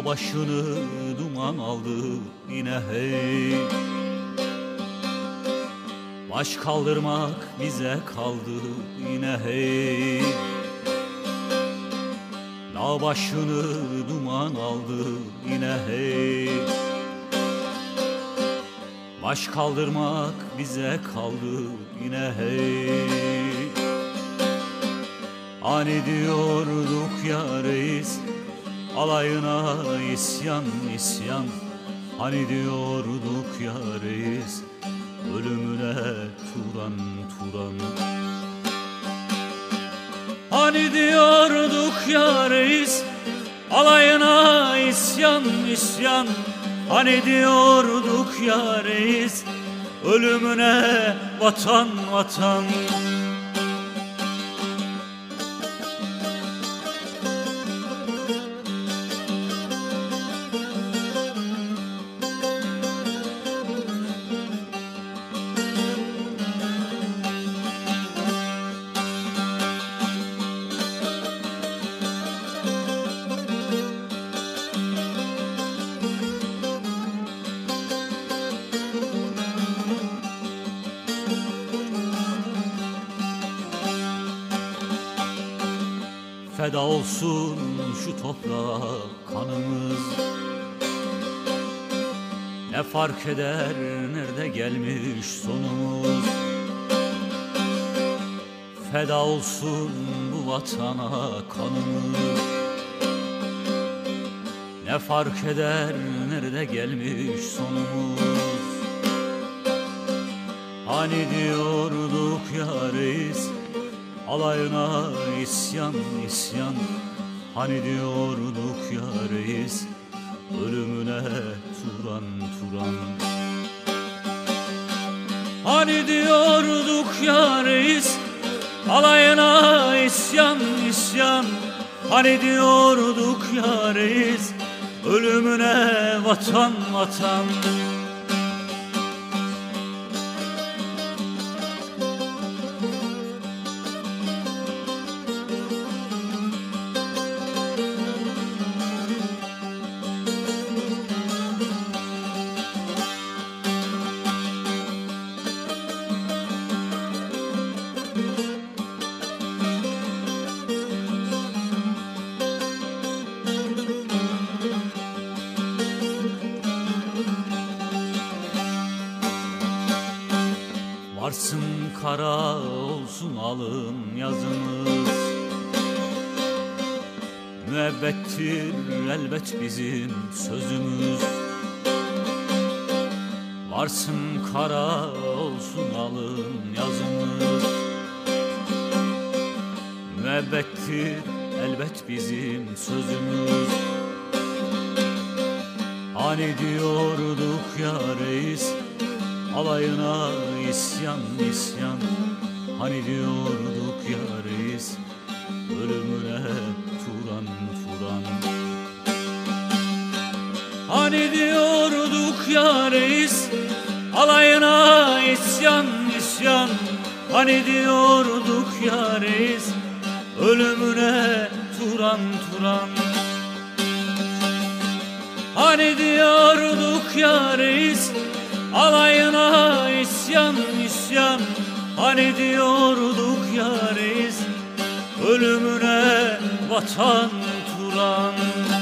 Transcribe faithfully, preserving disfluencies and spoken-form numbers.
başını duman aldı yine hey. Baş kaldırmak bize kaldı yine hey. Dağ başını duman aldı yine hey. Baş kaldırmak bize kaldı yine hey. Hani diyorduk ya reis, alayına isyan isyan. Hani diyorduk ya reis, ölümüne turan turan. Hani diyorduk ya reis, alayına isyan isyan. Hani diyorduk ya reis, ölümüne vatan vatan. Feda olsun şu toprağa kanımız. Ne fark eder nerede gelmiş sonumuz. Feda olsun bu vatana kanımız. Ne fark eder nerede gelmiş sonumuz. Hani diyorduk ya reis, alayına isyan isyan. Hani diyorduk ya reis, ölümüne turan turan. Hani diyorduk ya reis, alayına isyan isyan. Hani diyorduk ya reis, ölümüne vatan vatan. Varsın kara olsun alın yazımız. Müebbettir elbet bizim sözümüz. Varsın kara olsun alın yazımız. Müebbettir elbet bizim sözümüz. Hani diyorduk ya reis, alayına isyan isyan. Hani diyorduk ya reis, ölümüne turan turan. Hani diyorduk ya reis, alayına isyan isyan. Hani diyorduk ya reis, ölümüne turan turan. Hani diyorduk ya reis, alayına isyan isyan. Hani diyorduk ya reis, ölümüne vatan turan.